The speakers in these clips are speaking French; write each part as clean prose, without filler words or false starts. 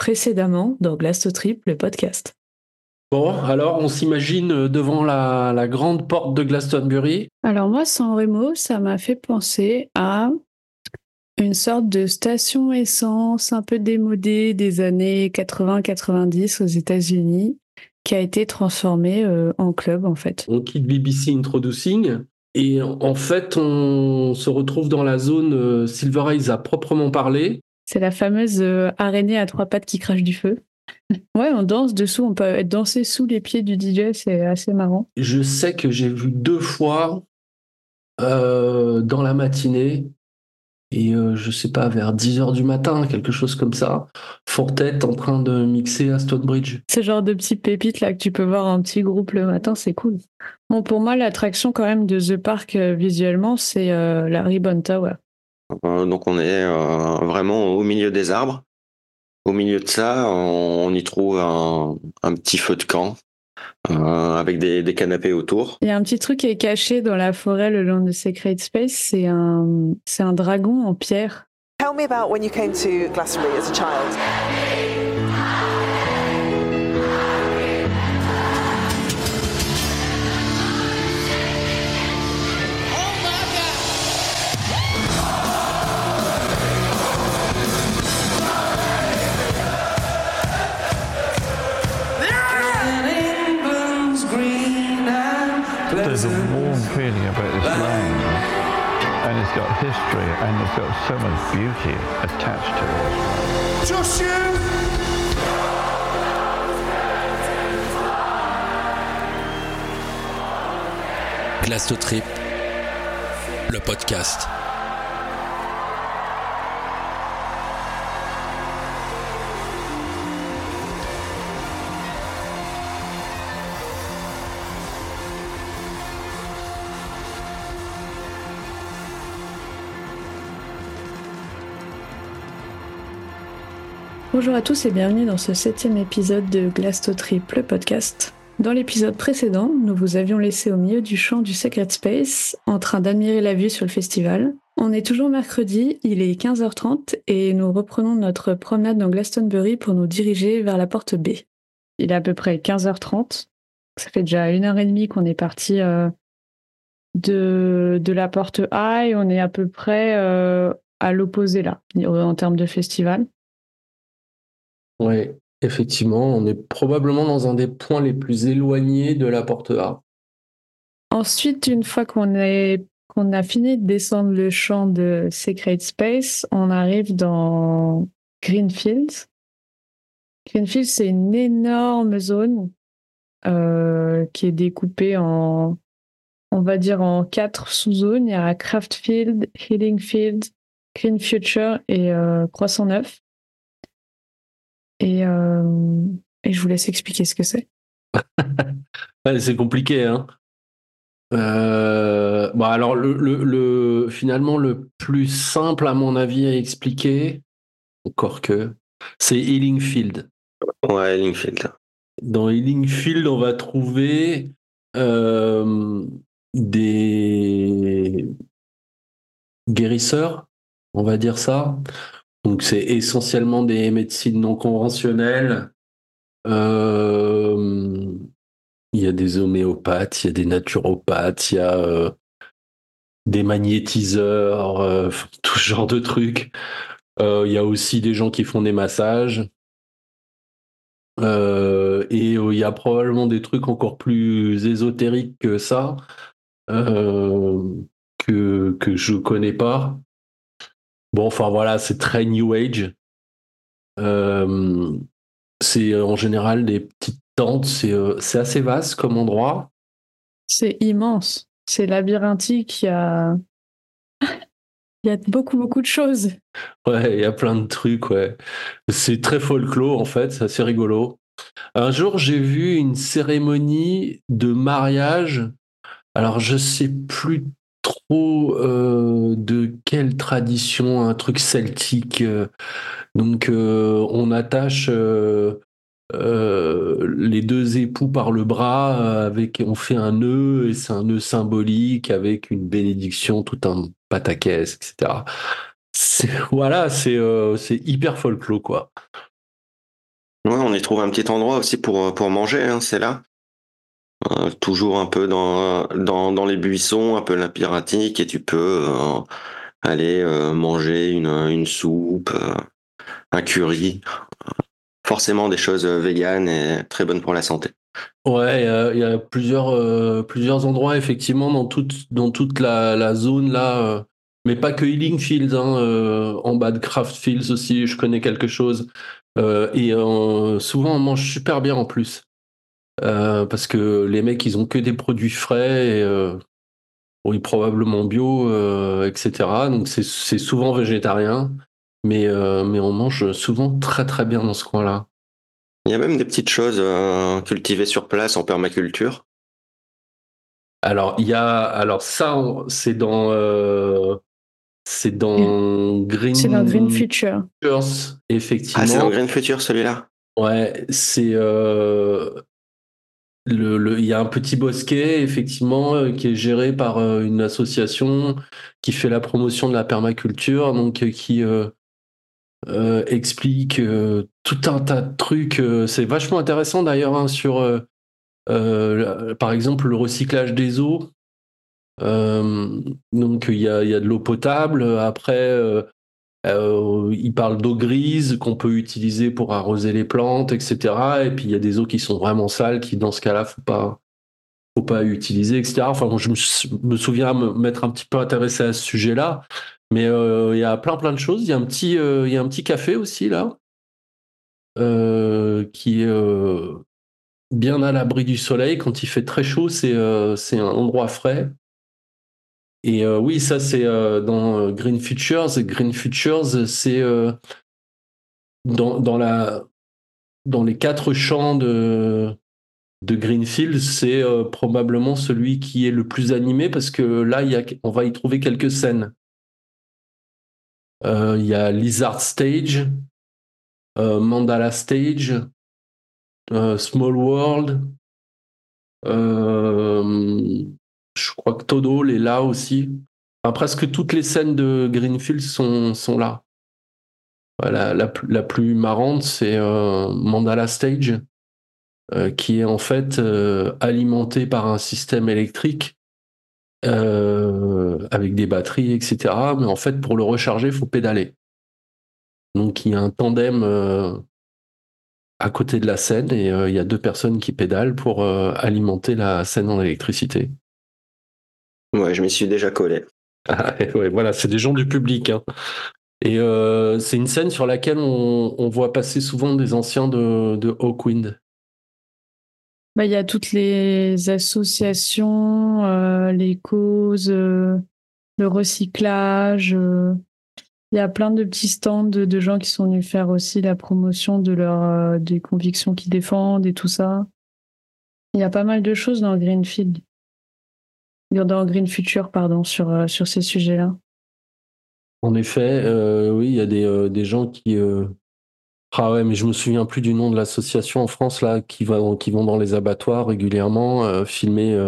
précédemment dans Glastotrip, le podcast. Bon, alors on s'imagine devant la grande porte de Glastonbury. Alors moi, San Remo, ça m'a fait penser à une sorte de station essence un peu démodée des années 80-90 aux États-Unis, qui a été transformée en club en fait. On quitte BBC Introducing et en fait on se retrouve dans la zone Silver Eyes à proprement parler. C'est la fameuse araignée à 3 pattes qui crache du feu. Ouais, on danse dessous, on peut danser sous les pieds du DJ, c'est assez marrant. Je sais que j'ai vu 2 fois dans la matinée et je sais pas, vers 10h du matin, quelque chose comme ça, Fortet en train de mixer à Stonebridge. Ce genre de petites pépites là que tu peux voir un petit groupe le matin, c'est cool. Bon, pour moi, l'attraction quand même de The Park visuellement, c'est la Ribbon Tower. Donc on est vraiment au milieu des arbres. Au milieu de ça, on y trouve un petit feu de camp avec des canapés autour. Il y a un petit truc qui est caché dans la forêt le long de Sacred Space, c'est un dragon en pierre. Tell me about when you came to Glastonbury as a child. There's a warm feeling about this land, and it's got history, and it's got so much beauty attached to it. Just you! Glastotrip, le podcast. Bonjour à tous et bienvenue dans ce 7e épisode de Glastotrip, le podcast. Dans l'épisode précédent, nous vous avions laissé au milieu du champ du Sacred Space, en train d'admirer la vue sur le festival. On est toujours mercredi, il est 15h30 et nous reprenons notre promenade dans Glastonbury pour nous diriger vers la porte B. Il est à peu près 15h30, ça fait déjà 1h30 qu'on est parti de la porte A et on est à peu près à l'opposé là, en termes de festival. Oui, effectivement, on est probablement dans un des points les plus éloignés de la porte A. Ensuite, une fois qu'on a fini de descendre le champ de Sacred Space, on arrive dans Greenfield. Greenfield, c'est une énorme zone qui est découpée en 4 sous-zones. Il y a Craftfield, Healingfield, Green Future et Croissant Neuf. Et je vous laisse expliquer ce que c'est. Ouais, c'est compliqué, hein. Bon, alors finalement le plus simple à mon avis à expliquer, encore que, c'est Healingfield. Ouais, Healingfield. Dans Healingfield, on va trouver des guérisseurs, on va dire ça. Donc c'est essentiellement des médecines non conventionnelles. Il y a des homéopathes, il y a des naturopathes, il y a des magnétiseurs, tout ce genre de trucs. Il y a aussi des gens qui font des massages. Et il y a probablement des trucs encore plus ésotériques que ça, que je connais pas. Bon, enfin voilà, c'est très New Age. C'est en général des petites tentes, c'est assez vaste comme endroit. C'est immense, c'est labyrinthique, il y a beaucoup de choses. Ouais, il y a plein de trucs, ouais. C'est très folklore en fait, c'est assez rigolo. Un jour, j'ai vu une cérémonie de mariage. Alors, je sais plus trop de quelle tradition, un truc celtique. Donc, on attache les 2 époux par le bras, on fait un nœud, et c'est un nœud symbolique avec une bénédiction, tout un pataquès, etc. Voilà, c'est hyper folklore, quoi. y trouve un petit endroit aussi pour manger, hein, c'est là. Toujours un peu dans les buissons, un peu labyrinthique, et tu peux aller manger une soupe, un curry. Forcément des choses véganes et très bonnes pour la santé. Ouais, il y a plusieurs endroits effectivement dans toute la zone là, mais pas que Healing Fields, hein, en bas de Craft Fields aussi, je connais quelque chose. Et souvent on mange super bien en plus, parce que les mecs ils ont que des produits frais et oui, probablement bio, etc. Donc c'est souvent végétarien, mais on mange souvent très très bien dans ce coin-là. Il y a même des petites choses cultivées sur place en permaculture. Alors ça, c'est dans C'est dans Green Future. Futures, effectivement. Ah, c'est dans Green Future celui-là? Ouais, c'est il y a un petit bosquet effectivement qui est géré par une association qui fait la promotion de la permaculture, donc qui explique tout un tas de trucs. C'est vachement intéressant d'ailleurs, hein, sur par exemple le recyclage des eaux. Donc il y a de l'eau potable. Après, il parle d'eau grise qu'on peut utiliser pour arroser les plantes, etc. Et puis il y a des eaux qui sont vraiment sales, qui dans ce cas-là faut pas utiliser, etc. Enfin, bon, je me souviens m'être un petit peu intéressé à ce sujet-là. Mais il y a plein de choses. Il y a il y a un petit café aussi là, qui est bien à l'abri du soleil. Quand il fait très chaud, c'est un endroit frais. Et oui, ça c'est dans Green Futures. Et Green Futures, c'est dans les 4 champs de Greenfield, c'est probablement celui qui est le plus animé parce que là, on va y trouver quelques scènes. Il y a Lizard Stage, Mandala Stage, Small World. Je crois que Todo est là aussi. Enfin, presque toutes les scènes de Greenfield sont là. Voilà, la plus marrante, c'est Mandala Stage, qui est en fait alimenté par un système électrique avec des batteries, etc. Mais en fait, pour le recharger, il faut pédaler. Donc, il y a un tandem à côté de la scène et il y a 2 personnes qui pédalent pour alimenter la scène en électricité. Ouais, je m'y suis déjà collé. Ouais, voilà, c'est des gens du public, hein. Et c'est une scène sur laquelle on voit passer souvent des anciens de Hawkwind. Bah, il y a toutes les associations, les causes, le recyclage. Il y a plein de petits stands de gens qui sont venus faire aussi la promotion des convictions qu'ils défendent et tout ça. Il y a pas mal de choses dans Greenfield. Dans Green Future, pardon, sur ces sujets-là. En effet, oui, il y a des gens qui... Ah ouais, mais je me souviens plus du nom de l'association en France là qui vont dans les abattoirs régulièrement filmer.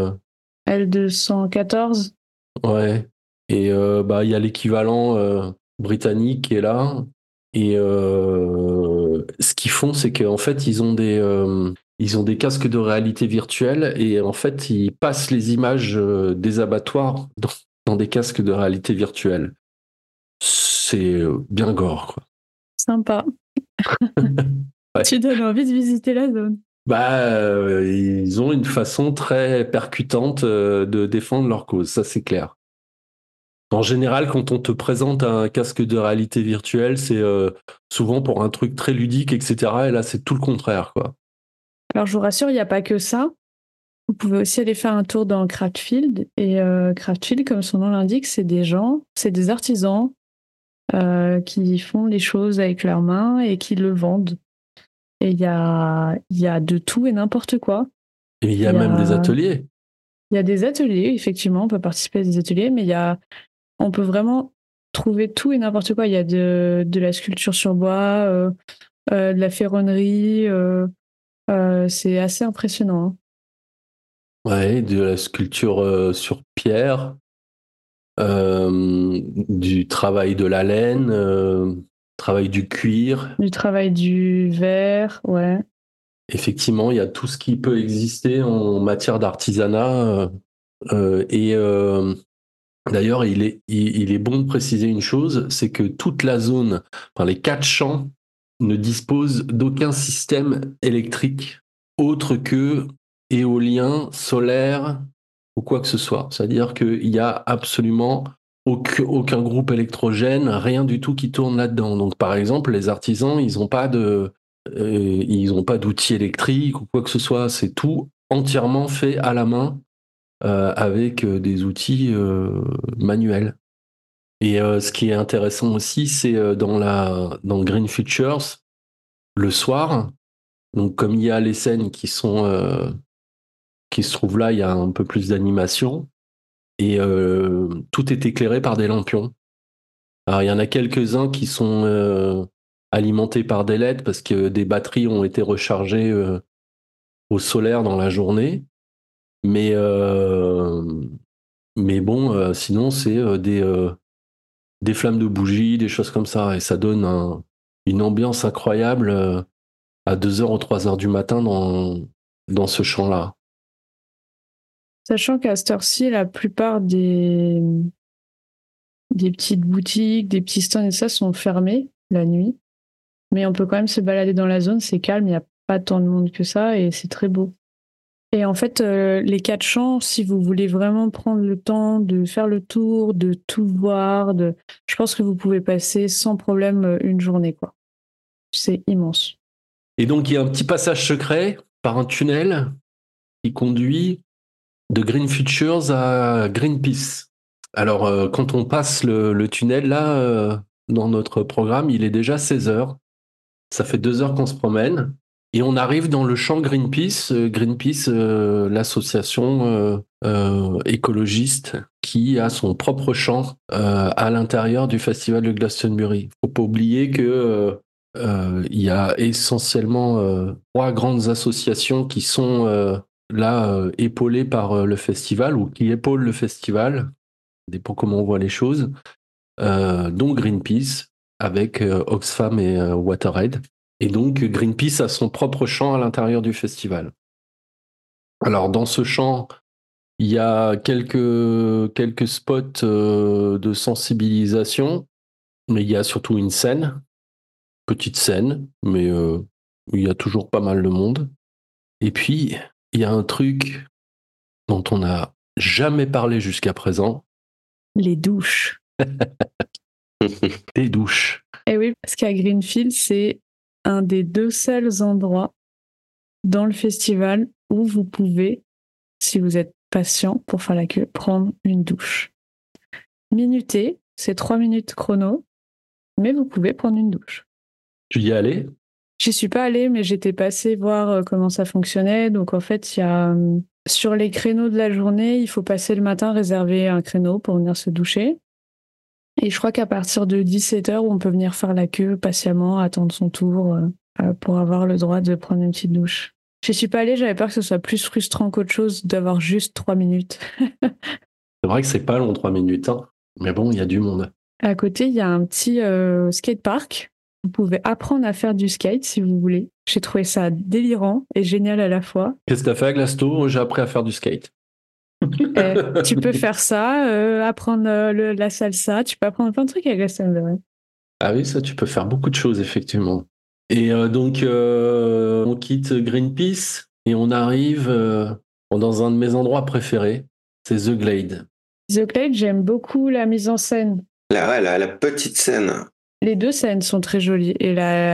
L214. Ouais. Et bah il y a l'équivalent britannique qui est là. Et ce qu'ils font, c'est qu'en fait ils ont des casques de réalité virtuelle et en fait ils passent les images des abattoirs dans des casques de réalité virtuelle. C'est bien gore, quoi. Sympa. Ouais. Tu donnes envie de visiter la zone. Bah, ils ont une façon très percutante de défendre leur cause, ça c'est clair. En général, quand on te présente un casque de réalité virtuelle, c'est souvent pour un truc très ludique, etc. Et là, c'est tout le contraire, quoi. Alors, je vous rassure, il n'y a pas que ça. Vous pouvez aussi aller faire un tour dans Craftfield. Et Craftfield, comme son nom l'indique, c'est des artisans qui font les choses avec leurs mains et qui le vendent. Et il y a de tout et n'importe quoi. Et il y a même des ateliers. Il y a des ateliers, effectivement, on peut participer à des ateliers, mais on peut vraiment trouver tout et n'importe quoi. Il y a de la sculpture sur bois, de la ferronnerie. C'est assez impressionnant, hein. Ouais, de la sculpture sur pierre, du travail de la laine, travail du cuir. Du travail du verre, ouais. effectivement, il y a tout ce qui peut exister en matière d'artisanat. Et d'ailleurs, il est bon de préciser une chose, c'est que toute la zone, enfin les 4 champs, ne disposent d'aucun système électrique autre que éolien, solaire ou quoi que ce soit. C'est-à-dire qu'il n'y a absolument aucun groupe électrogène, rien du tout qui tourne là-dedans. Donc par exemple, les artisans, ils n'ont pas d'outils électriques ou quoi que ce soit. C'est tout entièrement fait à la main avec des outils manuels. Et ce qui est intéressant aussi, c'est dans Green Futures, le soir, donc comme il y a les scènes qui se trouvent là, il y a un peu plus d'animation, et tout est éclairé par des lampions. Alors il y en a quelques-uns qui sont alimentés par des LED parce que des batteries ont été rechargées au solaire dans la journée, mais bon, sinon c'est des flammes de bougies, des choses comme ça, et ça donne une ambiance incroyable à 2h ou 3h du matin dans ce champ-là. Sachant qu'à cette heure-ci, la plupart des petites boutiques, des petits stands et ça sont fermés la nuit. Mais on peut quand même se balader dans la zone, c'est calme, il n'y a pas tant de monde que ça et c'est très beau. Et en fait, les 4 champs, si vous voulez vraiment prendre le temps de faire le tour, de tout voir, je pense que vous pouvez passer sans problème une journée, quoi. C'est immense. Et donc, il y a un petit passage secret par un tunnel qui conduit de Green Futures à Greenpeace. Alors, quand on passe le tunnel, là, dans notre programme, il est déjà 16h. Ça fait 2 heures qu'on se promène. Et on arrive dans le champ Greenpeace. Greenpeace, l'association écologiste qui a son propre champ à l'intérieur du festival de Glastonbury. Il ne faut pas oublier que il y a essentiellement 3 grandes associations qui sont là épaulées par le festival ou qui épaulent le festival. Ça dépend comment on voit les choses. Dont Greenpeace avec Oxfam et WaterAid. Et donc, Greenpeace a son propre champ à l'intérieur du festival. Alors, dans ce champ, il y a quelques spots de sensibilisation, mais il y a surtout une scène, petite scène, mais il y a toujours pas mal de monde. Et puis, il y a un truc dont on n'a jamais parlé jusqu'à présent. Les douches. Des douches. Et oui, parce qu'à Greenfield, c'est un des 2 seuls endroits dans le festival où vous pouvez, si vous êtes patient pour faire la queue, prendre une douche. Minuté, c'est 3 minutes chrono, mais vous pouvez prendre une douche. Tu y es allé ? J'y suis pas allée, mais j'étais passée voir comment ça fonctionnait. Donc en fait, il y a sur les créneaux de la journée, il faut passer le matin, réserver un créneau pour venir se doucher. Et je crois qu'à partir de 17h, on peut venir faire la queue patiemment, attendre son tour pour avoir le droit de prendre une petite douche. Je suis pas allée, j'avais peur que ce soit plus frustrant qu'autre chose d'avoir juste 3 minutes. C'est vrai que c'est pas long, 3 minutes, hein. Mais bon, il y a du monde. À côté, il y a un petit skatepark. Vous pouvez apprendre à faire du skate si vous voulez. J'ai trouvé ça délirant et génial à la fois. Qu'est-ce que t'as fait à Glasto ? J'ai appris à faire du skate. Tu peux faire ça, apprendre la salsa, tu peux apprendre plein de trucs avec Glastonbury. Ah oui, ça, tu peux faire beaucoup de choses, effectivement. Et donc, on quitte Greenpeace et on arrive dans un de mes endroits préférés, c'est The Glade. The Glade, j'aime beaucoup la mise en scène. La petite scène. Les 2 scènes sont très jolies. Et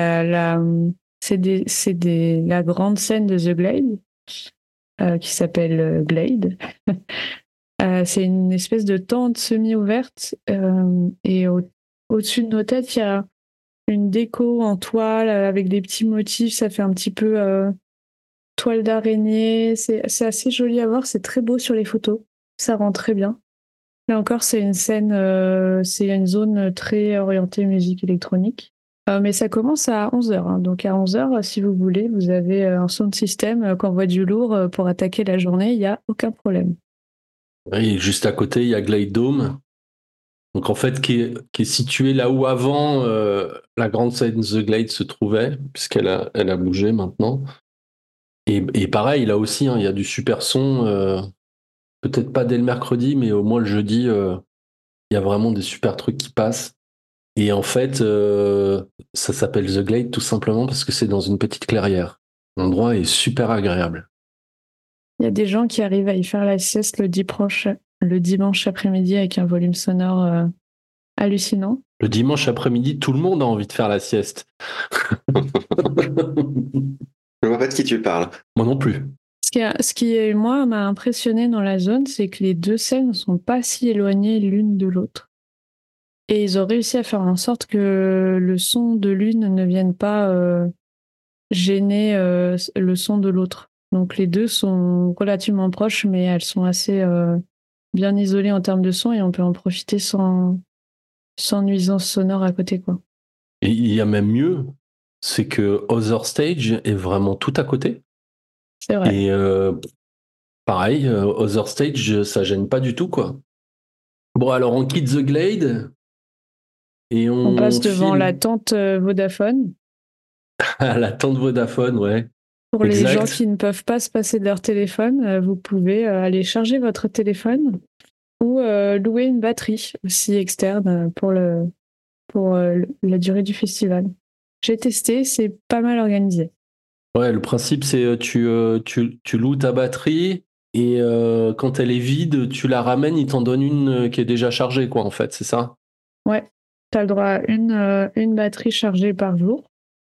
c'est la grande scène de The Glade qui s'appelle Glade. C'est une espèce de tente semi-ouverte et au-dessus de nos têtes, il y a une déco en toile avec des petits motifs. Ça fait un petit peu toile d'araignée. C'est assez joli à voir. C'est très beau sur les photos. Ça rend très bien. Là encore, c'est une scène, c'est une zone très orientée musique électronique. Mais ça commence à 11h. Hein. Donc à 11h, si vous voulez, vous avez un sound system qui envoie du lourd pour attaquer la journée. Il n'y a aucun problème. Oui, juste à côté, il y a Glade Dome. Donc en fait, qui est situé là où avant la grande scène The Glade se trouvait, puisqu'elle a bougé maintenant. Et pareil, là aussi, il y a du super son. Peut-être pas dès le mercredi, mais au moins le jeudi, il y a vraiment des super trucs qui passent. Et en fait, ça s'appelle The Glade tout simplement parce que c'est dans une petite clairière. L'endroit est super agréable. Il y a des gens qui arrivent à y faire la sieste le dimanche après-midi avec un volume sonore hallucinant. Le dimanche après-midi, tout le monde a envie de faire la sieste. Je vois pas de qui tu parles. Moi non plus. Ce qui, moi, m'a impressionné dans la zone, c'est que les deux scènes ne sont pas si éloignées l'une de l'autre. Et ils ont réussi à faire en sorte que le son de l'une ne vienne pas gêner le son de l'autre. Donc les deux sont relativement proches, mais elles sont assez bien isolées en termes de son et on peut en profiter sans nuisance sonore à côté, quoi. Et il y a même mieux, c'est que Other Stage est vraiment tout à côté. C'est vrai. Et pareil, Other Stage, ça gêne pas du tout, quoi. Bon, alors on quitte The Glade et On passe devant file la tente Vodafone. à la tente Vodafone, ouais. Pour les Exact. gens qui ne peuvent pas se passer de leur téléphone, vous pouvez aller charger votre téléphone ou louer une batterie aussi externe pour la durée du festival. J'ai testé, c'est pas mal organisé. Ouais, le principe, c'est tu loues ta batterie et quand elle est vide, tu la ramènes, ils t'en donnent une qui est déjà chargée, quoi, en fait, c'est ça? Ouais, tu as le droit à une batterie chargée par jour.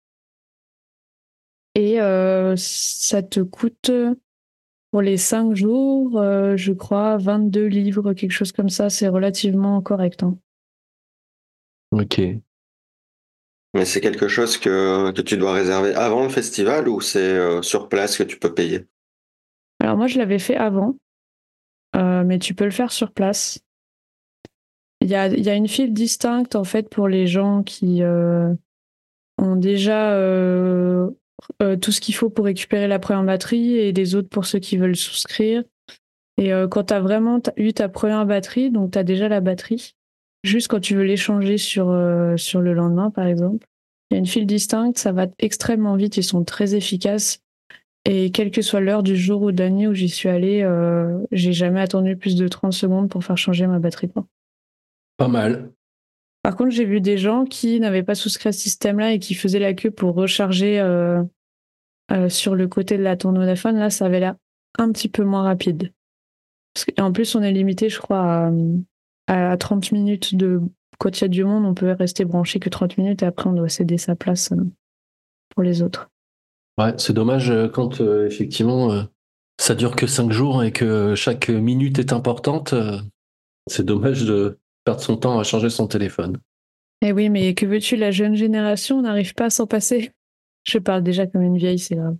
Et ça te coûte, pour les 5 jours, je crois, 22 livres, quelque chose comme ça. C'est relativement correct, hein. Ok. Mais c'est quelque chose que tu dois réserver avant le festival ou c'est sur place que tu peux payer? Alors moi, je l'avais fait avant, mais tu peux le faire sur place. Il y a une file distincte, en fait, pour les gens qui ont déjà tout ce qu'il faut pour récupérer la première batterie et les autres pour ceux qui veulent souscrire. Et quand tu as vraiment eu ta première batterie, donc tu as déjà la batterie, juste quand tu veux l'échanger sur le lendemain, par exemple, il y a une file distincte, ça va extrêmement vite, ils sont très efficaces. Et quelle que soit l'heure du jour ou de la nuit où j'y suis allée, j'ai jamais attendu plus de 30 secondes pour faire changer ma batterie, quoi. Pas mal. Par contre, j'ai vu des gens qui n'avaient pas souscrit à ce système-là et qui faisaient la queue pour recharger sur le côté de la tourne Vodafone. Là, ça avait l'air un petit peu moins rapide. Et en plus, on est limité, je crois, à 30 minutes de. Quand il y a du monde, on peut rester branché que 30 minutes et après, on doit céder sa place pour les autres. Ouais, c'est dommage quand effectivement ça dure que 5 jours et que chaque minute est importante. C'est dommage de perdre son temps à changer son téléphone. Eh oui, mais que veux-tu, la jeune génération n'arrive pas à s'en passer. Je parle déjà comme une vieille, c'est grave.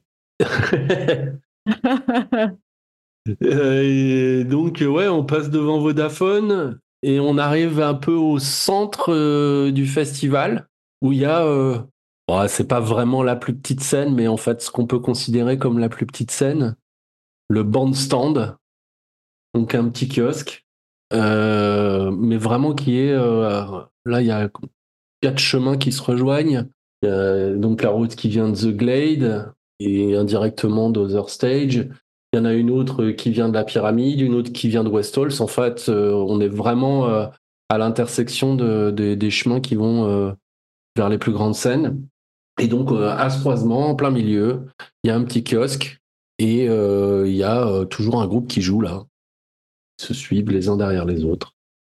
Et donc, ouais, on passe devant Vodafone et on arrive un peu au centre du festival où il y a, c'est pas vraiment la plus petite scène, mais en fait, ce qu'on peut considérer comme la plus petite scène, le bandstand, donc un petit kiosque, mais vraiment qui est, là, il y a 4 chemins qui se rejoignent. Il y a donc la route qui vient de The Glade et indirectement d'Other Stage. Il y en a une autre qui vient de la pyramide, une autre qui vient de West Halls. En fait, on est vraiment à l'intersection des chemins qui vont vers les plus grandes scènes. Et donc, à ce croisement, en plein milieu, il y a un petit kiosque et il y a toujours un groupe qui joue là. Ils se suivent les uns derrière les autres.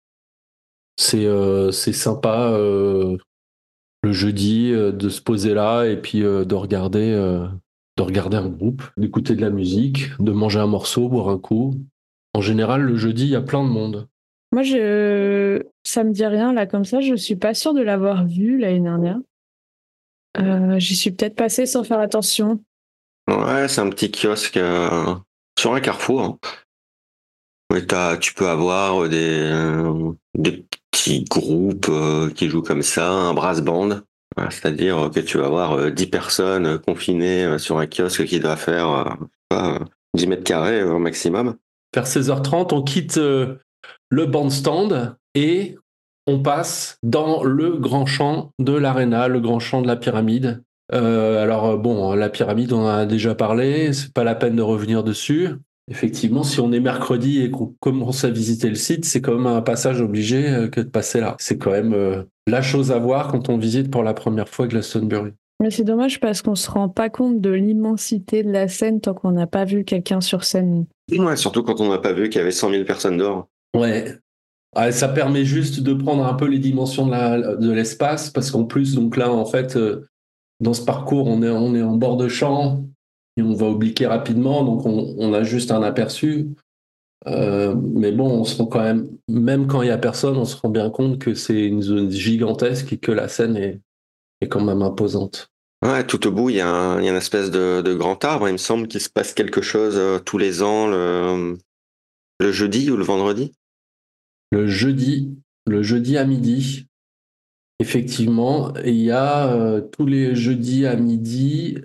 C'est sympa le jeudi de se poser là et puis de regarder un groupe, d'écouter de la musique, de manger un morceau, boire un coup. En général, le jeudi, il y a plein de monde. Moi, ça me dit rien là comme ça. Je suis pas sûre de l'avoir vu l'année dernière. J'y suis peut-être passée sans faire attention. Ouais, c'est un petit kiosque sur un carrefour, hein. Oui, tu peux avoir des petits groupes qui jouent comme ça, un brass band. Voilà, c'est-à-dire que tu vas avoir 10 personnes confinées sur un kiosque qui doit faire 10 mètres carrés au maximum. Vers 16h30, on quitte le bandstand et on passe dans le grand champ de l'aréna, le grand champ de la pyramide. Alors bon, la pyramide, on en a déjà parlé, c'est pas la peine de revenir dessus. Effectivement, si on est mercredi et qu'on commence à visiter le site, c'est quand même un passage obligé que de passer là. C'est quand même la chose à voir quand on visite pour la première fois Glastonbury. Mais c'est dommage parce qu'on se rend pas compte de l'immensité de la scène tant qu'on n'a pas vu quelqu'un sur scène. Ouais, surtout quand on n'a pas vu qu'il y avait 100 000 personnes dehors. Ouais. Ah, ça permet juste de prendre un peu les dimensions de l'espace, parce qu'en plus, donc là, en fait, dans ce parcours, on est en bord de champ et on va obliquer rapidement, donc on a juste un aperçu. Mais bon, on se rend quand même quand il y a personne, on se rend bien compte que c'est une zone gigantesque et que la scène est quand même imposante. Ouais, tout au bout, il y a une espèce de grand arbre. Il me semble qu'il se passe quelque chose tous les ans, le jeudi ou le vendredi. Le jeudi à midi, effectivement, il y a tous les jeudis à midi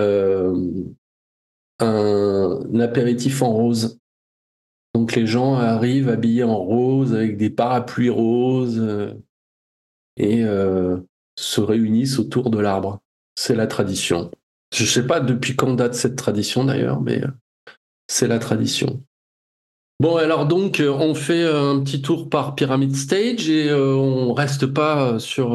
un apéritif en rose. Donc les gens arrivent habillés en rose avec des parapluies roses et se réunissent autour de l'arbre. C'est la tradition. Je ne sais pas depuis quand date cette tradition d'ailleurs, mais c'est la tradition. Bon, alors donc on fait un petit tour par Pyramid Stage et on reste pas sur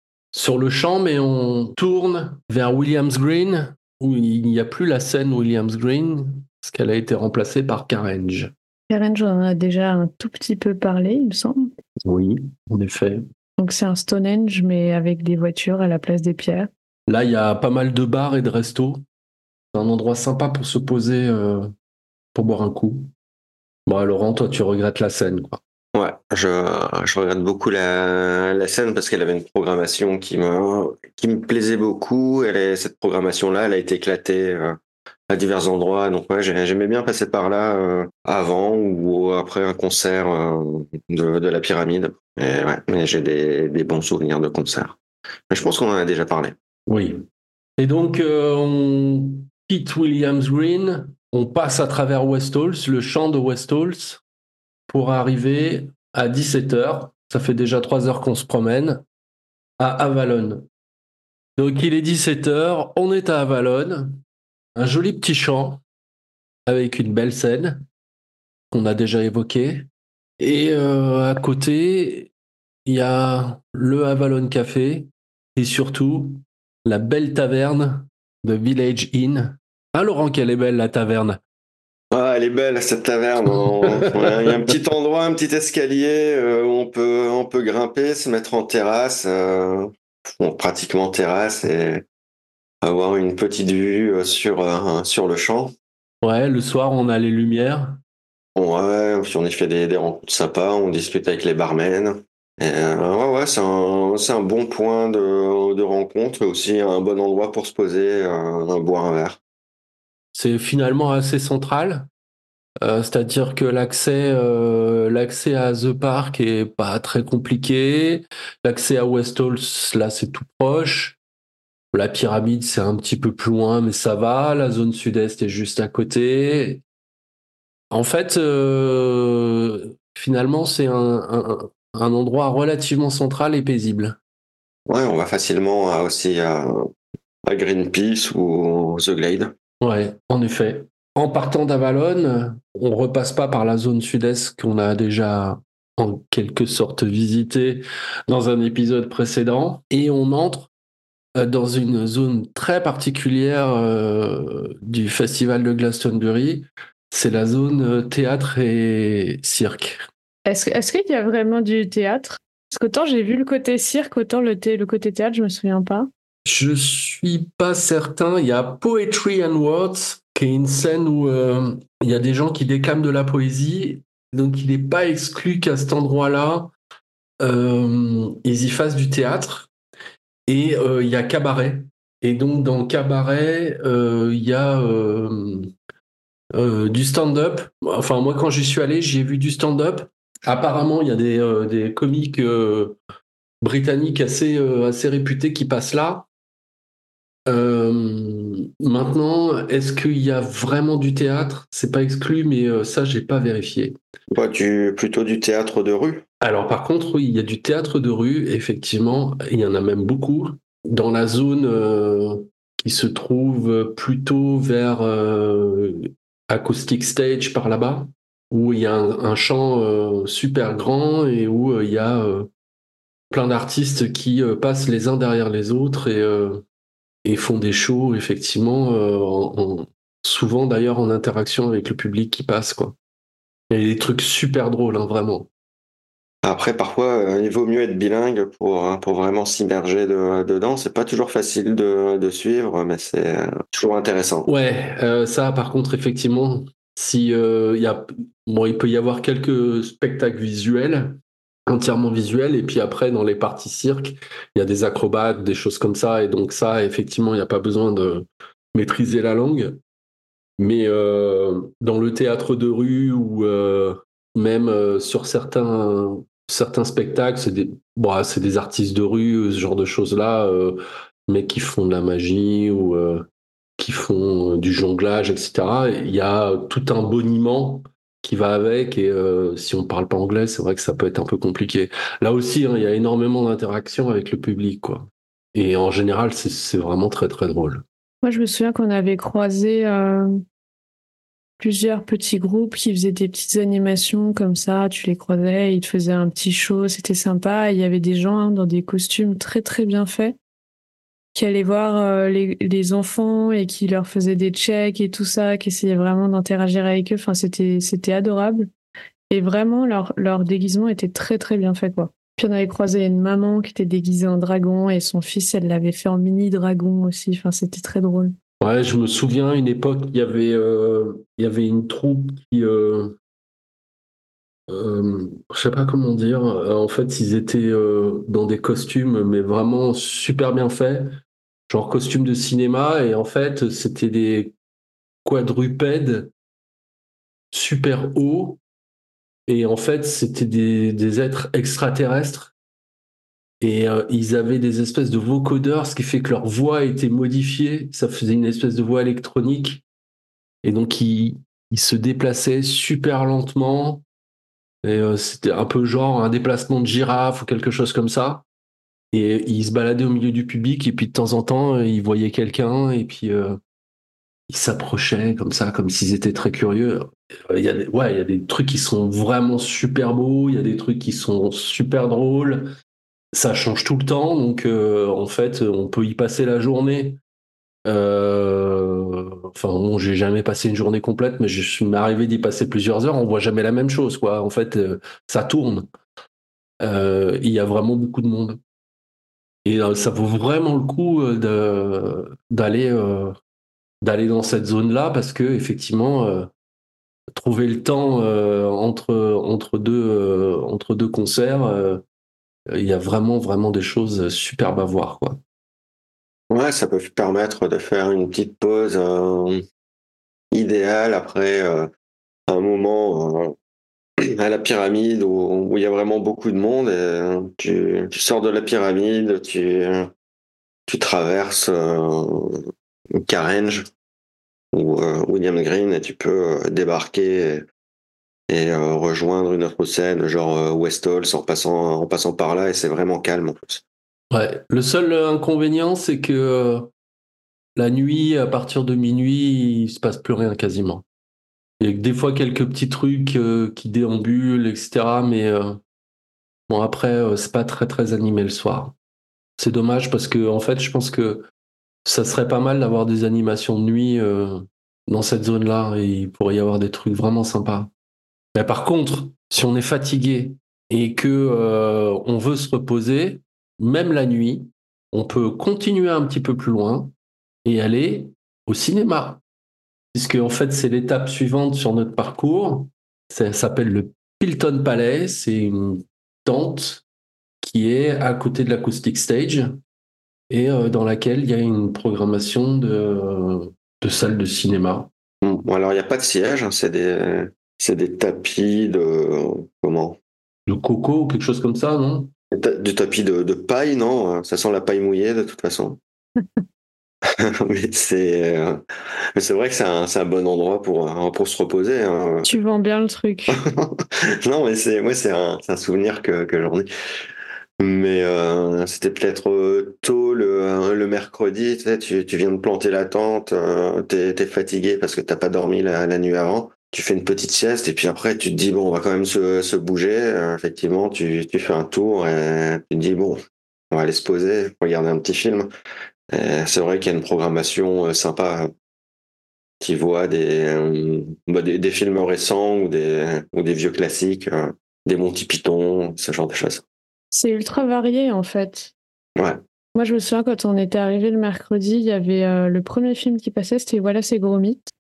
le champ, mais on tourne vers Williams Green où il n'y a plus la scène Williams Green parce qu'elle a été remplacée par Carenge. Carenge, on en a déjà un tout petit peu parlé, il me semble. Oui, en effet. Donc c'est un Stonehenge, mais avec des voitures à la place des pierres. Là, il y a pas mal de bars et de restos. C'est un endroit sympa pour se poser, pour boire un coup. Bon, Laurent, toi, tu regrettes la scène, quoi. Ouais, je regarde beaucoup la scène parce qu'elle avait une programmation qui me plaisait beaucoup. Cette programmation-là, elle a été éclatée à divers endroits. Donc ouais, j'aimais bien passer par là avant ou après un concert de la pyramide. Et ouais, mais j'ai des bons souvenirs de concerts. Mais je pense qu'on en a déjà parlé. Oui. Et donc, on quitte Williams Green, on passe à travers West Halls, le champ de West Halls, pour arriver à 17h. Ça fait déjà 3 heures qu'on se promène, à Avalon. Donc, il est 17h, on est à Avalon, un joli petit champ avec une belle scène qu'on a déjà évoquée. Et à côté, il y a le Avalon Café et surtout la belle taverne de Village Inn. Ah Laurent, qu'elle est belle la taverne. Ah, elle est belle cette taverne. Ouais, il y a un petit endroit, un petit escalier où on peut grimper, se mettre en terrasse, pratiquement terrasse, et avoir une petite vue sur le champ. Ouais, le soir on a les lumières. Ouais, puis on y fait des rencontres sympas, on discute avec les barmen. Et, ouais, c'est un bon point de rencontre et aussi un bon endroit pour se poser, boire un verre. C'est finalement assez central. C'est-à-dire que l'accès à The Park est pas très compliqué. L'accès à West Halls, là, c'est tout proche. La pyramide, c'est un petit peu plus loin, mais ça va. La zone sud-est est juste à côté. En fait, finalement, c'est un endroit relativement central et paisible. Ouais, on va facilement aussi à Greenpeace ou The Glade. Ouais, en effet. En partant d'Avalon, on repasse pas par la zone sud-est qu'on a déjà en quelque sorte visité dans un épisode précédent et on entre dans une zone très particulière du festival de Glastonbury. C'est la zone théâtre et cirque. Est-ce qu'il y a vraiment du théâtre? Parce qu'autant j'ai vu le côté cirque, autant le côté théâtre, je me souviens pas. Je suis pas certain. Il y a Poetry and Words, qui est une scène où il y a des gens qui déclament de la poésie. Donc, il n'est pas exclu qu'à cet endroit-là, ils y fassent du théâtre. Et il y a Cabaret. Et donc, dans Cabaret, il y a du stand-up. Enfin, moi, quand j'y suis allé, j'y ai vu du stand-up. Apparemment, il y a des comiques britanniques assez réputés qui passent là. Maintenant, est-ce qu'il y a vraiment du théâtre? C'est pas exclu, mais ça, j'ai pas vérifié. Plutôt du théâtre de rue. Alors, par contre, oui, il y a du théâtre de rue, effectivement, il y en a même beaucoup. dans la zone qui se trouve plutôt vers Acoustic Stage par là-bas, où il y a un champ super grand et où il y a plein d'artistes qui passent les uns derrière les autres et font des shows, effectivement, souvent d'ailleurs en interaction avec le public qui passe, quoi. Il y a des trucs super drôles, hein, vraiment. Après, parfois, il vaut mieux être bilingue pour vraiment s'immerger dedans. C'est pas toujours facile de suivre, mais c'est toujours intéressant. Ouais, ça, par contre, effectivement, si il peut y avoir quelques spectacles visuels, entièrement visuels, et puis après, dans les parties cirque, il y a des acrobates, des choses comme ça, et donc ça, effectivement, il n'y a pas besoin de maîtriser la langue. Mais dans le théâtre de rue ou même sur certains spectacles, c'est des artistes de rue, ce genre de choses-là, mais qui font de la magie ou qui font du jonglage, etc. Il y a tout un boniment qui va avec, et si on ne parle pas anglais, c'est vrai que ça peut être un peu compliqué. Là aussi, hein, il y a énormément d'interactions avec le public, quoi. Et en général, c'est vraiment très, très drôle. Moi, je me souviens qu'on avait croisé plusieurs petits groupes qui faisaient des petites animations comme ça. Tu les croisais, ils te faisaient un petit show, c'était sympa. Et il y avait des gens dans des costumes très, très bien faits qui allaient voir les enfants et qui leur faisaient des checks et tout ça, qui essayaient vraiment d'interagir avec eux. Enfin, c'était adorable. Et vraiment, leur déguisement était très, très bien fait, quoi. Puis on avait croisé une maman qui était déguisée en dragon et son fils, elle l'avait fait en mini dragon aussi. Enfin, c'était très drôle. Ouais, je me souviens, à une époque, il y avait une troupe qui, je sais pas comment dire, en fait, ils étaient dans des costumes, mais vraiment super bien faits, genre costumes de cinéma, et en fait, c'était des quadrupèdes super hauts, et en fait, c'était des êtres extraterrestres, et ils avaient des espèces de vocodeurs, ce qui fait que leur voix était modifiée, ça faisait une espèce de voix électronique. Et donc, il se déplaçait super lentement. Et c'était un peu genre un déplacement de girafe ou quelque chose comme ça. Et il se baladait au milieu du public. Et puis, de temps en temps, il voyait quelqu'un. Et puis, il s'approchait comme ça, comme s'ils étaient très curieux. Il y a il y a des trucs qui sont vraiment super beaux. Il y a des trucs qui sont super drôles. Ça change tout le temps. Donc, en fait, on peut y passer la journée. Enfin, bon, j'ai jamais passé une journée complète, mais je suis arrivé d'y passer plusieurs heures. On voit jamais la même chose, quoi. En fait, ça tourne. Il y a vraiment beaucoup de monde. Et ça vaut vraiment le coup d'aller dans cette zone-là parce que effectivement, trouver le temps entre deux concerts, il y a vraiment vraiment des choses superbes à voir, quoi. Ouais, ça peut permettre de faire une petite pause idéale après un moment à la pyramide où il y a vraiment beaucoup de monde. Et, tu sors de la pyramide, tu traverses Carenge ou William Green et tu peux débarquer et rejoindre une autre scène, genre West Hall, en passant par là, et c'est vraiment calme en plus. Ouais. Le seul inconvénient, c'est que la nuit, à partir de minuit, il se passe plus rien quasiment. Il y a des fois quelques petits trucs qui déambulent, etc. Mais bon, après, c'est pas très très animé le soir. C'est dommage parce que en fait, je pense que ça serait pas mal d'avoir des animations de nuit dans cette zone-là. Et il pourrait y avoir des trucs vraiment sympas. Mais par contre, si on est fatigué et que on veut se reposer, même la nuit, on peut continuer un petit peu plus loin et aller au cinéma. Puisque en fait, c'est l'étape suivante sur notre parcours. Ça s'appelle le Pilton Palais. C'est une tente qui est à côté de l'Acoustic Stage et dans laquelle il y a une programmation de salles de cinéma. Bon, alors, il n'y a pas de siège, hein, c'est des tapis comment? De coco ou quelque chose comme ça, non? Du tapis de paille, non? Ça sent la paille mouillée de toute façon. Mais c'est vrai que c'est un bon endroit pour se reposer, hein. Tu vends bien le truc. Non, mais c'est un souvenir que j'en ai. Mais c'était peut-être tôt le mercredi, tu sais, tu viens de planter la tente, t'es fatigué parce que t'as pas dormi la nuit avant. Tu fais une petite sieste et puis après tu te dis bon, on va quand même se bouger. Effectivement, tu fais un tour et tu te dis bon, on va aller se poser, regarder un petit film. Et c'est vrai qu'il y a une programmation sympa qui voit des films récents ou des vieux classiques, des Monty Python, ce genre de choses. C'est ultra varié en fait. Ouais. Moi, je me souviens quand on était arrivé le mercredi, il y avait le premier film qui passait, c'était Voilà, c'est gros mythe.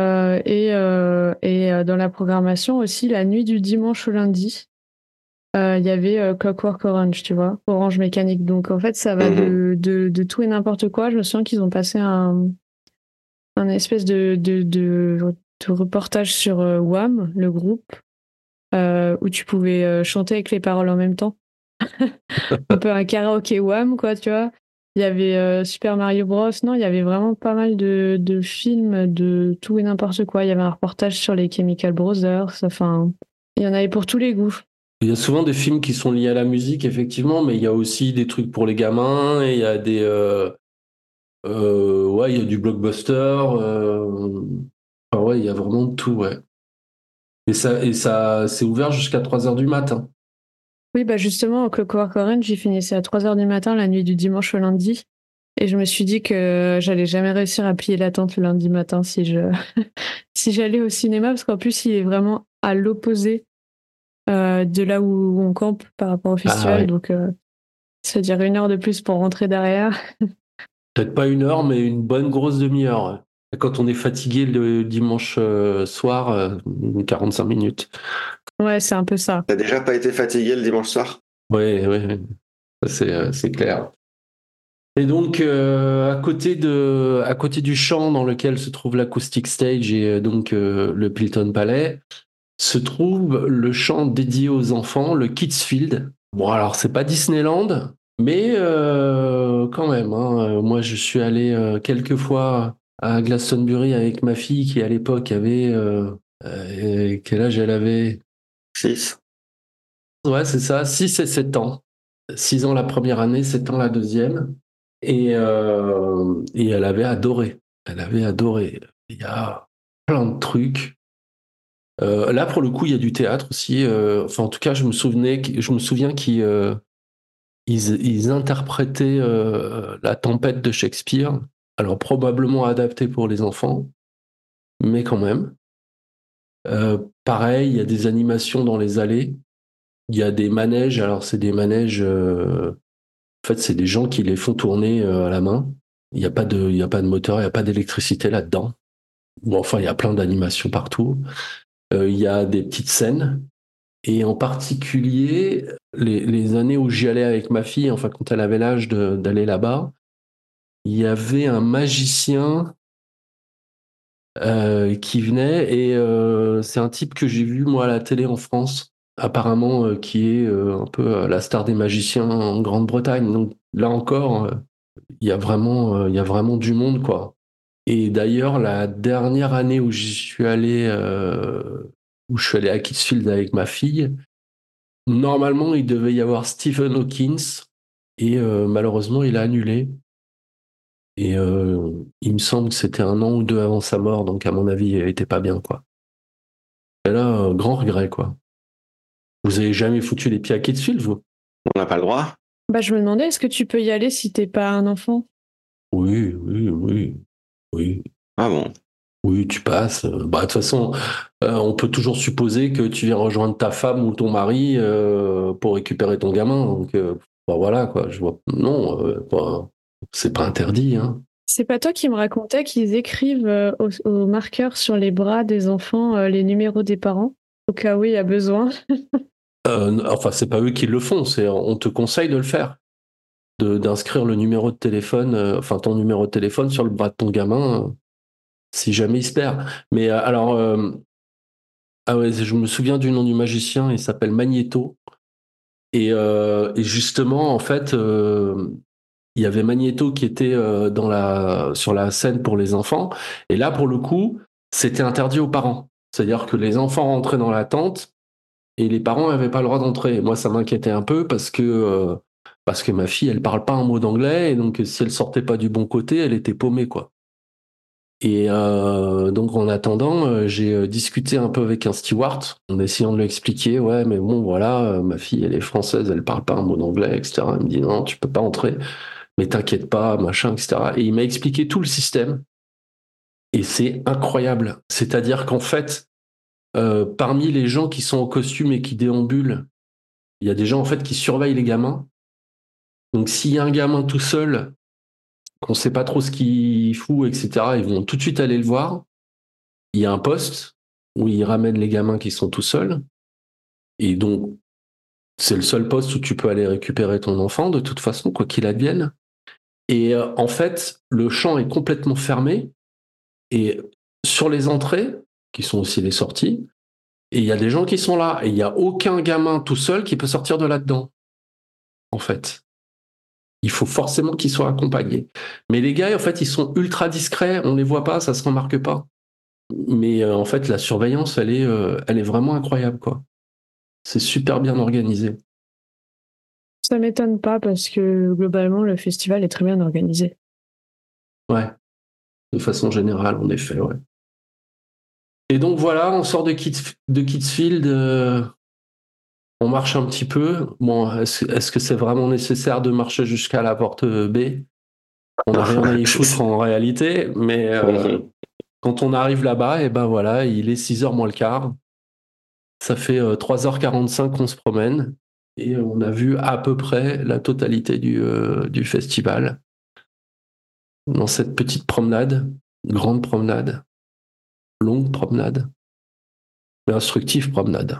Dans la programmation aussi, la nuit du dimanche au lundi, il y avait Clockwork Orange, tu vois, Orange Mécanique. Donc en fait, ça va de tout et n'importe quoi. Je me souviens qu'ils ont passé un espèce de reportage sur Wham, le groupe, où tu pouvais chanter avec les paroles en même temps. Un peu un karaoké Wham, quoi, tu vois. Il y avait Super Mario Bros. Non, il y avait vraiment pas mal de films de tout et n'importe quoi. Il y avait un reportage sur les Chemical Brothers. Enfin, il y en avait pour tous les goûts. Il y a souvent des films qui sont liés à la musique, effectivement, mais il y a aussi des trucs pour les gamins et il y a ouais, il y a du blockbuster. Enfin, ouais, il y a vraiment de tout, ouais. Et ça, c'est ouvert jusqu'à 3h du matin. Oui, bah justement, au Clockwork Orange, j'ai finissé à 3h du matin, la nuit du dimanche au lundi. Et je me suis dit que j'allais jamais réussir à plier la tente le lundi matin si j'allais au cinéma, parce qu'en plus, il est vraiment à l'opposé de là où on campe par rapport au festival. Ouais. Donc, ça veut dire 1 heure de plus pour rentrer derrière. Peut-être pas 1 heure, mais une bonne grosse demi-heure. Ouais. Quand on est fatigué le dimanche soir, 45 minutes. Ouais, c'est un peu ça. T'as déjà pas été fatigué le dimanche soir? Ouais, ouais, c'est clair. Et donc, à côté du champ dans lequel se trouve l'Acoustic Stage et donc le Pilton Palais, se trouve le champ dédié aux enfants, le Kids Field. Bon, alors, c'est pas Disneyland, mais quand même. Hein, moi, je suis allé quelques fois à Glastonbury avec ma fille qui, à l'époque, avait... quel âge elle avait? 6. Ouais, c'est ça, 6 et 7 ans. 6 ans la première année, 7 ans la deuxième. Et elle avait adoré. Elle avait adoré. Il y a plein de trucs. Là, pour le coup, il y a du théâtre aussi. Enfin, en tout cas, je me souviens qu'ils interprétaient La Tempête de Shakespeare. Alors, probablement adapté pour les enfants, mais quand même. Pareil, il y a des animations dans les allées. Il y a des manèges. Alors, c'est des manèges... En fait, c'est des gens qui les font tourner à la main. Il n'y a pas de moteur, il n'y a pas d'électricité là-dedans. Bon, enfin, il y a plein d'animations partout. Il y a des petites scènes. Et en particulier, les années où j'y allais avec ma fille, enfin, quand elle avait l'âge d'aller là-bas, il y avait un magicien qui venait. Et c'est un type que j'ai vu, moi, à la télé en France, apparemment, qui est un peu la star des magiciens en Grande-Bretagne. Donc là encore, il y a vraiment du monde, quoi. Et d'ailleurs, la dernière année où où je suis allé à Kidsfield avec ma fille, normalement, il devait y avoir Stephen Hawking et malheureusement, il a annulé. Et il me semble que c'était 1 an ou 2 avant sa mort, donc à mon avis, il était pas bien, quoi. Et là, grand regret, quoi. Vous avez jamais foutu les pieds à Kidsfield, vous? On n'a pas le droit? Bah, je me demandais, est-ce que tu peux y aller si t'es pas un enfant? Oui, oui, oui, oui. Ah bon? Oui, tu passes. Bah, de toute façon, on peut toujours supposer que tu viens rejoindre ta femme ou ton mari pour récupérer ton gamin. Donc, bah, voilà, quoi. Je vois. Non, bah, c'est pas interdit, hein. C'est pas toi qui me racontais qu'ils écrivent au marqueur sur les bras des enfants les numéros des parents, au cas où il y a besoin? Enfin, c'est pas eux qui le font. On te conseille de le faire, d'inscrire le numéro de téléphone, enfin ton numéro de téléphone sur le bras de ton gamin, si jamais il se perd. Mais alors. Ah ouais, je me souviens du nom du magicien, il s'appelle Magneto. Et justement, en fait, il y avait Magneto qui était sur la scène pour les enfants. Et là, pour le coup, c'était interdit aux parents. C'est-à-dire que les enfants rentraient dans la tente et les parents n'avaient pas le droit d'entrer. Moi, ça m'inquiétait un peu parce que Parce que ma fille, elle parle pas un mot d'anglais, et donc si elle sortait pas du bon côté, elle était paumée, quoi. Et donc en attendant, j'ai discuté un peu avec un steward en essayant de lui expliquer, ouais, mais bon, voilà, ma fille, elle est française, elle parle pas un mot d'anglais, etc. Elle me dit, non, tu peux pas entrer, mais t'inquiète pas, machin, etc. Et il m'a expliqué tout le système, et c'est incroyable. C'est-à-dire qu'en fait, parmi les gens qui sont en costume et qui déambulent, il y a des gens en fait qui surveillent les gamins. Donc s'il y a un gamin tout seul, qu'on sait pas trop ce qu'il fout, etc., ils vont tout de suite aller le voir. Il y a un poste où ils ramènent les gamins qui sont tout seuls. Et donc, c'est le seul poste où tu peux aller récupérer ton enfant, de toute façon, quoi qu'il advienne. Et en fait, le champ est complètement fermé. Et sur les entrées, qui sont aussi les sorties, et il y a des gens qui sont là. Et il n'y a aucun gamin tout seul qui peut sortir de là-dedans, en fait. Il faut forcément qu'ils soient accompagnés. Mais les gars, en fait, ils sont ultra discrets. On ne les voit pas, ça ne se remarque pas. Mais en fait, la surveillance, elle est vraiment incroyable, quoi. C'est super bien organisé. Ça m'étonne pas parce que globalement, le festival est très bien organisé. Ouais, de façon générale, en effet, ouais. Et donc voilà, on sort de Kidsfield, on marche un petit peu. Bon, est-ce que c'est vraiment nécessaire de marcher jusqu'à la porte B? On n'a rien à y foutre en réalité, mais quand on arrive là-bas, et ben voilà, il est 6h moins le quart. Ça fait 3h45 qu'on se promène et on a vu à peu près la totalité du festival. Dans cette petite promenade, grande promenade, longue promenade, mais instructive promenade.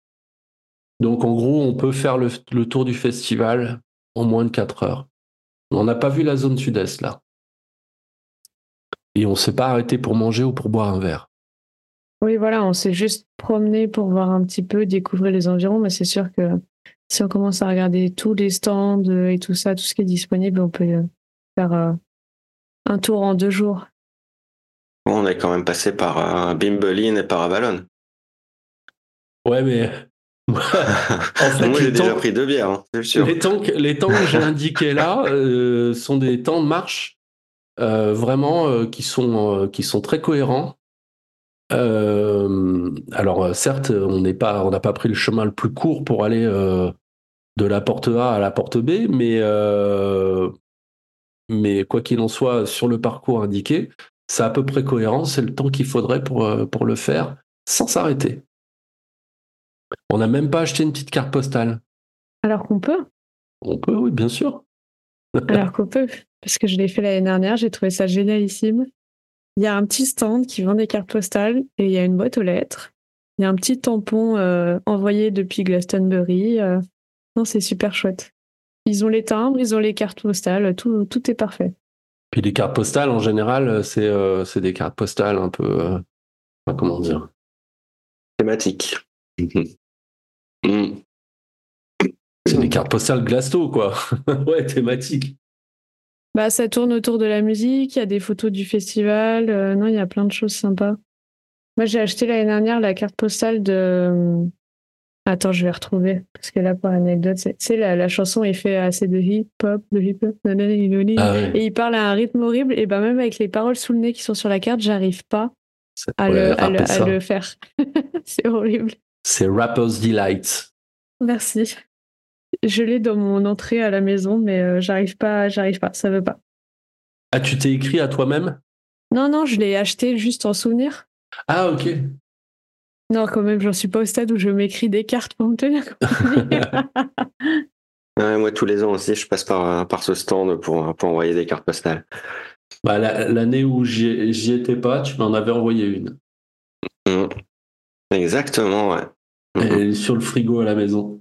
Donc en gros, on peut faire le tour du festival en moins de 4 heures. On n'a pas vu la zone sud-est là. Et on ne s'est pas arrêté pour manger ou pour boire un verre. Oui, voilà, on s'est juste promené pour voir un petit peu, découvrir les environs, mais c'est sûr que si on commence à regarder tous les stands et tout ça, tout ce qui est disponible, on peut faire un tour en 2 jours. On est quand même passé par Bimbeline et par Avalon. Ouais, mais en fait, moi j'ai déjà pris 2 bières, hein, c'est sûr. Les temps que j'ai indiqués là sont des temps de marche vraiment qui sont très cohérents. Alors certes, on n'a pas pris le chemin le plus court pour aller de la porte A à la porte B, mais quoi qu'il en soit, sur le parcours indiqué, c'est à peu près cohérent. C'est le temps qu'il faudrait pour le faire sans s'arrêter. On n'a même pas acheté une petite carte postale. Alors qu'on peut. On peut, oui, bien sûr. Alors qu'on peut, parce que je l'ai fait l'année dernière, j'ai trouvé ça génialissime. Il y a un petit stand qui vend des cartes postales et il y a une boîte aux lettres. Il y a un petit tampon envoyé depuis Glastonbury. Non, c'est super chouette. Ils ont les timbres, ils ont les cartes postales, tout est parfait. Puis les cartes postales, en général, c'est des cartes postales un peu... comment dire ? Thématique. C'est des cartes postales Glasto, quoi. Ouais, thématique. Bah, ça tourne autour de la musique, il y a des photos du festival. Non, il y a plein de choses sympas. Moi, j'ai acheté l'année dernière la carte postale de... Attends, je vais retrouver. Parce que là, pour l'anecdote, c'est la chanson est fait assez de hip-hop. Ah, ouais. Et il parle à un rythme horrible. Et ben même avec les paroles sous le nez qui sont sur la carte, j'arrive pas à le faire. C'est horrible. C'est Rapper's Delight. Merci. Je l'ai dans mon entrée à la maison, mais j'arrive pas, ça veut pas. Ah, tu t'es écrit à toi-même ? Non, je l'ai acheté juste en souvenir. Ah, ok. Non, quand même, j'en suis pas au stade où je m'écris des cartes pour me tenir compagnie. Ouais, moi, tous les ans aussi, je passe par ce stand pour envoyer des cartes postales. Bah, l'année où j'y étais pas, tu m'en avais envoyé une. Exactement, ouais. Elle est sur le frigo à la maison.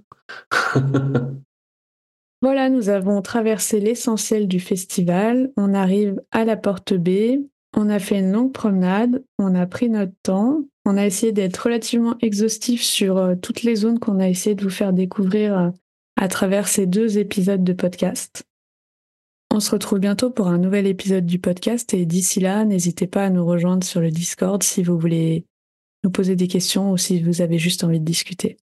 Voilà, nous avons traversé l'essentiel du festival. On arrive à la porte B. On a fait une longue promenade. On a pris notre temps. On a essayé d'être relativement exhaustif sur toutes les zones qu'on a essayé de vous faire découvrir à travers ces 2 épisodes de podcast. On se retrouve bientôt pour un nouvel épisode du podcast et d'ici là, n'hésitez pas à nous rejoindre sur le Discord si vous voulez nous poser des questions ou si vous avez juste envie de discuter.